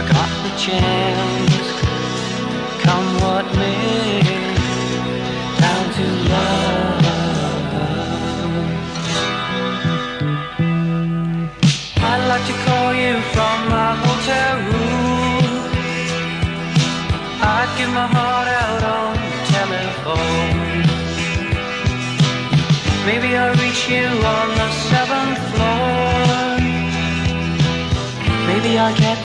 got the chance, come what may, down to love. I'd like to call you from my hotel room. I'd give my heart out on the telephone. Maybe I'll reach you on the 7th floor. Maybe I'll get